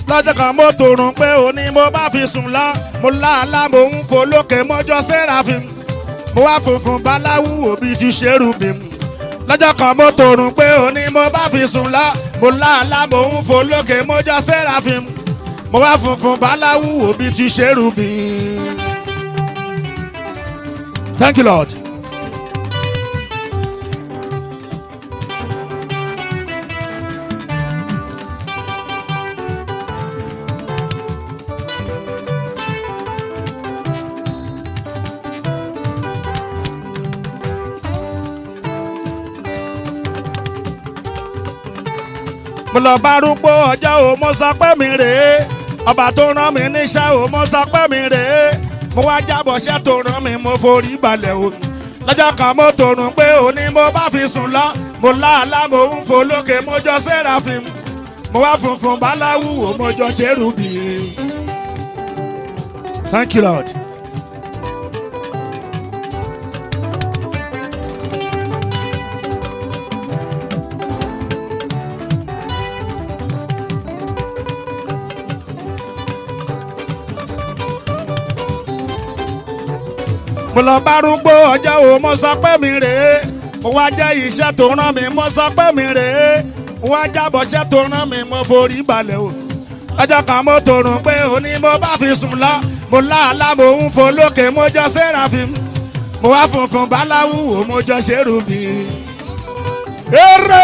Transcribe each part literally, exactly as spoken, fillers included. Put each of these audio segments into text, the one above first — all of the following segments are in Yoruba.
lọ́jọ́ kan mo tòrùn pé òní mo bá fi sùn lọ mo láàlá mo ń fò lókè mọ́jọ́ sẹ́ráfin mo wá funfun báláwú òbí ti ṣerubim lọ́jọ́ kan mo tòrùn pé òní mo bá fi sùn lọ mo láàlá mo ń fò lókè mọ́jọ́ sẹ́ráfin mo wá funfun báláwú òbí ti ṣerubim. Thank you, Lord. Mo lọ bá rúgbó ọjọ́ o mo sọ pé mi rèé ọba tó rán mi níṣẹ́ o mo sọ pé mi rèé mo wá jábọ̀ ṣẹ́ tó rán mi mo forí balẹ̀ o lọ́jọ́ kan mo tòrùn pé òní mo bá fi sùn lọ mo láàlá mo ń fò lókè mo jọ sẹ́ráfin mo wá funfun báláwú o mo jọ ṣerúbì. Thank you, Lord. Mo lọ bá rúgbó ọjọ́ o mo sọ pé mi rèé mo wá jẹ́ iṣẹ́ tó rán mi mo sọ pé mi rèé mo wá jábọ̀ iṣẹ́ tó rán mi mo forí balẹ̀ o ọjọ́ kan mo tòrùn pé òní mo bá fi sùn lọ mo láàlá mo ń fò lókè mo jọ sẹ́ráfin mo wá funfun báláwú o mo jọ ṣerúbì. Eré.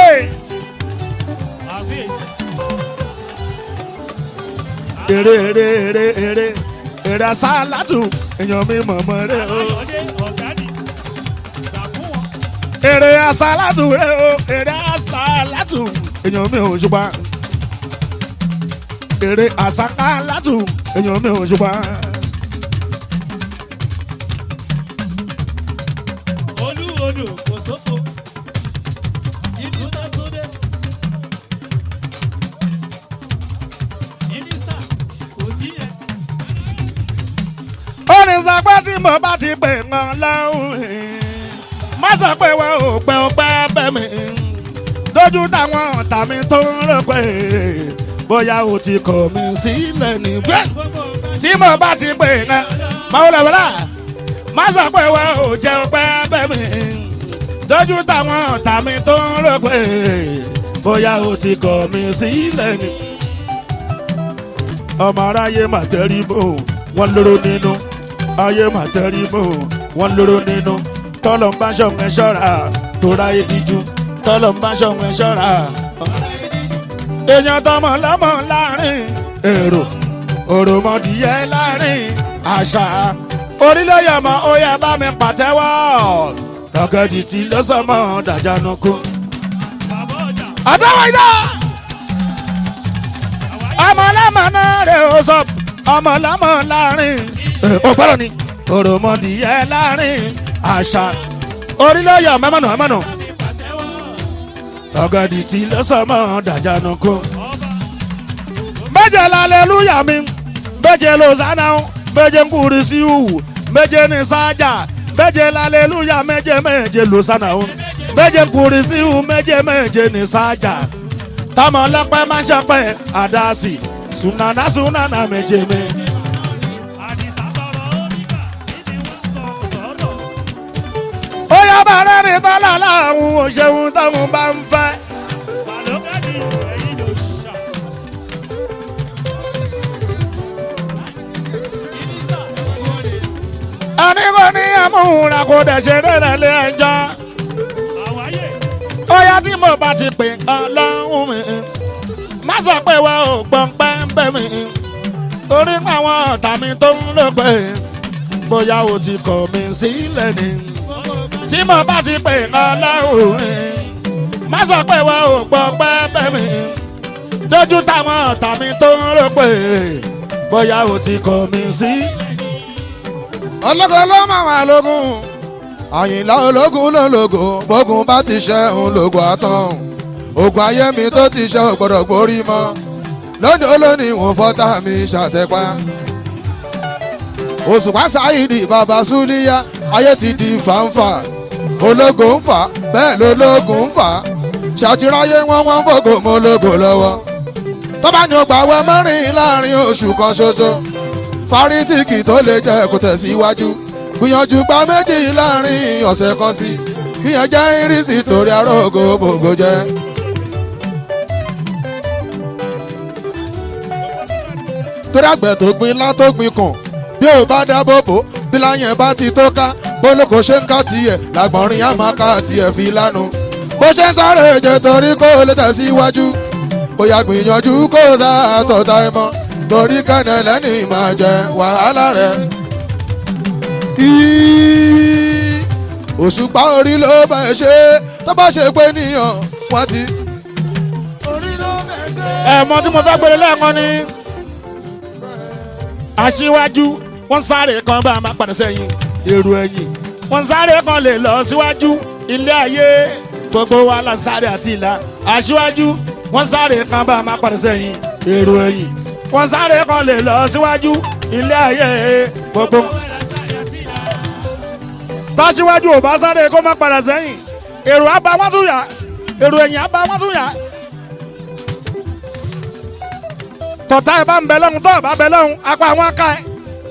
Eré eré eré eré eré asálàtù èèyàn mi mọ̀mọ́ rẹ o. Èrè asálàtù rẹ o èrè asálàtù èèyàn mi ò ṣùpá. Èrè asálàtù èèyàn mi ò ṣùpá. Olú odò kò sófo. Mínísítà Túndé. Mínísítà kò sí yẹn. Ó ní sọ pé tí mo bá ti pè wọ́n lọ́hùn má sọ pé wọ́n ò pẹ́ ò pẹ́ bẹ́ mi lójú táwọn ọ̀tá mi tó ń rò pé bóyá o ti kọ̀ mí sílẹ̀ nígbẹ́ tí mo bá ti pè wọ́n máa lọ wọlé má sọ pé wọ́n ò jẹ́ ò pẹ́ bẹ́ mi lójú táwọn ọ̀tá mi tó ń rò pé bóyá o ti kọ̀ mí sílẹ̀ ní. Ọmọ aráyé mà tẹ́rí bò wọ́n lóró nínú ayé mà tẹ́rí bò wọ́n lóró nínú tọ́lọ̀ ń bá ṣọ̀wọ́n ṣọ́ra tó ráyé díjú tọ́lọ̀ ń bá ṣọ̀wọ́n ṣọ́ra. Èèyàn tọmọ lọ́mọ láàrin èrò òròmọdìyẹ láàrin àṣà orílẹ̀-èdè ó yẹ bá mi pàtẹ́wọ́ lọ́gẹ́dì tí ló sọmọ dàjánu kú. àtàwọn ìdá ọmọ ọlọ́mọ náà rè ó sọ ọmọ ọlọ́mọ láàrin ọ̀pọ̀lọ́ ni òròmọdìyẹ láàrin àṣà orílẹ̀-èdè mẹ́mọ́nà mẹ́mọ́nà ọ̀gẹ̀dì tí ló sọmọ dàjánu kú. méje lálẹ́lúyà mi méje lọ́sánà méje ń kúri sí ìhù méje ní sájà méje lálẹ́lúyà méje méje lọ́sánà méje ń kúri sí ìhù méje méje ní sájà tọmọ ọlọ́pẹ́ máa ń ṣọpẹ́ àdásì sunana sunana méje méje. Ó yá bá rẹ́ni tọ́lá láàrún òṣèlú tóun bá ń fẹ́. Ẹni kò ní àmúhùnra kò dẹ̀ ṣe rẹ̀ lé ẹjọ́. Ó yá tí mo bá ti pè nǹkan lọ́hùn mi. Má sọ pé wọ́n ò gbọ́n pẹ́ńpẹ́ mi. Torí pé àwọn ọ̀tá mi tó ń lò pé bóyá o ti kọ̀ mí sílẹ̀ ni. Tí mo bá ti pè ọlọ́run mi má sọ pé wọ́n ò gbọ́ pẹ́pẹ́ mi dójú táwọn ọ̀tá mi tó ń rò pé bóyá o ti kọ̀ mí sí. ọlọ́gọ́ ló máa wà lógún Àyìnlá ológun ló lógún bógun bá ti ṣe òun lógún àtàn ògùn ayé mi tó ti ṣe ò gbọ́dọ̀ gbórí mọ́ lónìí olónìí ìwọ̀n fọ́tà mi ṣàtẹ́pá. Òṣùpá Sáyídì bàbá Súlíyá ayé ti di fàǹfà ológun ń fà bẹ́ẹ̀ lológun ń fà ṣàtìráyé wọn wọn fògò mọ́ ológun lọ́wọ́ tó bá ní o gbà wẹ mẹ́rin láàrin oṣù kan ṣoṣo fárísìkì tó lè jẹ́ kó tẹ̀síwájú gbìyànjú gba méjì láàrin ọ̀sẹ̀ kan sí kíyàn jẹ́ irísí torí arógo bògo jẹ́. torí àgbẹ̀ tó gbin lá tó gbin kàn bí ò bá dá bòbò bí láyẹn bá ti tó ká bólókò ṣe ń ká tiẹ̀ làgbọ̀nrín á máa ká tiẹ̀ fi lánu bó ṣe ń sáré jẹ torí kó lè tẹ̀síwájú bóyá gbìyànjú kó sá tọ̀tà ẹ̀ mọ́ torí kẹ́nẹ̀ lẹ́ni máa jẹ wàhálà rẹ̀. Òṣùpá orí ló bá ẹ ṣe tó bá ṣe pé níyàn wọ́n ti. orí ló bá ẹ ṣe. ẹ mọ tí mo fẹ́ gbélé lẹ́ẹ̀kan ni aṣíwájú wọ́n sáré kan bá a máa padà sẹ́yìn èrò ẹ̀yìn wọ́n sáré kan lè lọ síwájú ilé ayé gbogbo wa la sáré àti ìlà aṣíwájú wọ́n sáré kan bá a máa padà sẹ́yìn èrò ẹ̀yìn wọ́n sáré kan lè lọ síwájú ilé ayé gbogbo. tọ́síwájú ò bá sáré kó má padà sẹ́yìn èrò àbá wọn tún yà èrò ẹ̀yìn àbá wọn tún yà. tọ̀tá ẹ̀ bá ń bẹ lọ́hùn tó ẹ̀ bá bẹ lọ́hùn apá wọn ká ẹ̀.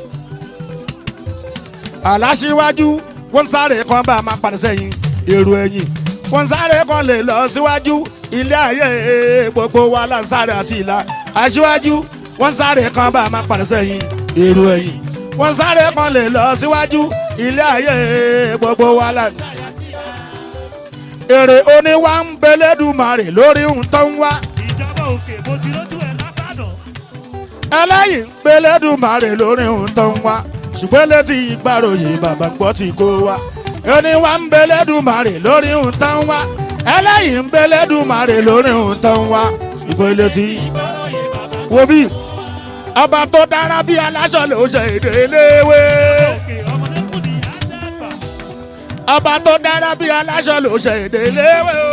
aláṣíwájú wọ́n sáré kan bá a máa padà sẹ́yìn èrò ẹ̀yìn wọ́n sáré kan lè lọ síwájú ilé ayé gbogbo wa là ń sáré àti ìlà aṣíwájú wọ́n sáré kan bá a máa padà sẹ́yìn èrò ẹ̀yìn wọ́n sáré kan lè lọ síwájú ilé ayé gbogbo wa là ń sáré àti ìlà. èrè oníwà ń belédùmarè lórí ohun tó ń wá. ìjọba òkè mo ti lójú ẹ̀ lákàdọ̀. ẹlẹ́yìn ń belédùmarè lórí ohun tó ń wá ṣùgbọ́n létí ìgbàròyìn bàbá gbọ́ ti kó wa. oníwà ń belédùmarè lórí ohun tó ń wá ẹlẹ́yìn ń belédùmarè lórí ohun tó ń wá ṣùgbọ́n létí ìgbàlóye bàbá. wo bí ọba tó dára bí aláṣọ ló ṣe èdè léwé. òkè ọmọdé kù ní àdàgbà. ọba tó dára bí aláṣọ ló ṣe èdè léwé o.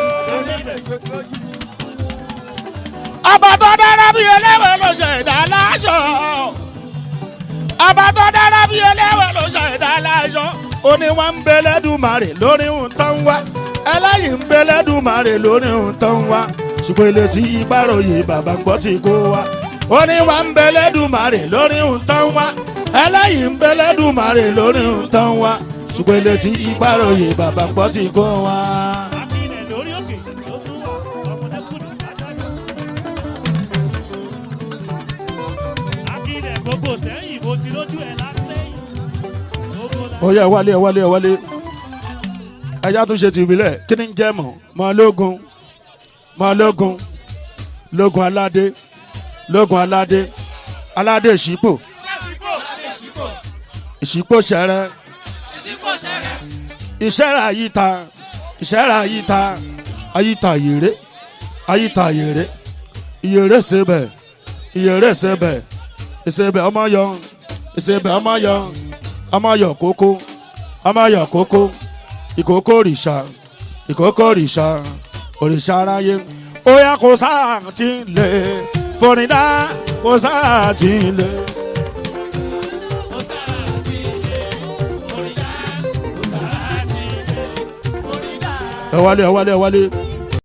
ọba tó dára bí eléwé ló ṣe èdè aláṣọ. ọba tó dára bí eléwé ló ṣe èdè aláṣọ. oníwà ń belédùmarè lórí ohun tó ń wá ẹlẹ́yìn ń belédùmarè lórí ohun tó ń wá ṣùgbọ́n ilé tí ìgbàròyìn bàbá gbọ́ ti kó wa. oníwà ń belédùmarè lórí ohun tó ń wá ẹlẹ́yìn ń belédùmarè lórí ohun tó ń wá ṣùgbọ́n ilé tí ìgbàròyìn bàbá gbọ́ ti kó wa. akílẹ̀ lórí òkè ló tún wà ọmọdé kù ní àdàgbà. akílẹ̀ gbogbo sẹ́yìn mo ti lójú ẹ̀ látẹ̀yìn. ó yá ẹ wálé ẹ wálé ẹ wálé ẹjá tún ṣe ti ìbílẹ̀ kí ni ń jẹ́ mọ̀ mọ́ lógun mọ́ lógun lógun aládé lógun aládé aládé ìṣípò ìṣípò ṣẹrẹ ìṣẹ́ra àyíta ìṣẹ́ra àyíta àyíta yèrè àyíta yèrè ìyèrè ṣebẹ̀ ìyèrè ṣebẹ̀ ìṣebẹ̀ ọmọ yọ ìṣebẹ̀ ọmọ yọ ọmọ yọ kókó ọmọ yọ kókó ìkókó òrìṣà ìkókó òrìṣà òrìṣà aráyé ó yá kó sáà tí ń lè fòrìdá kó sáà tí ń lè. ẹ wálé ẹ wálé ẹ wálé.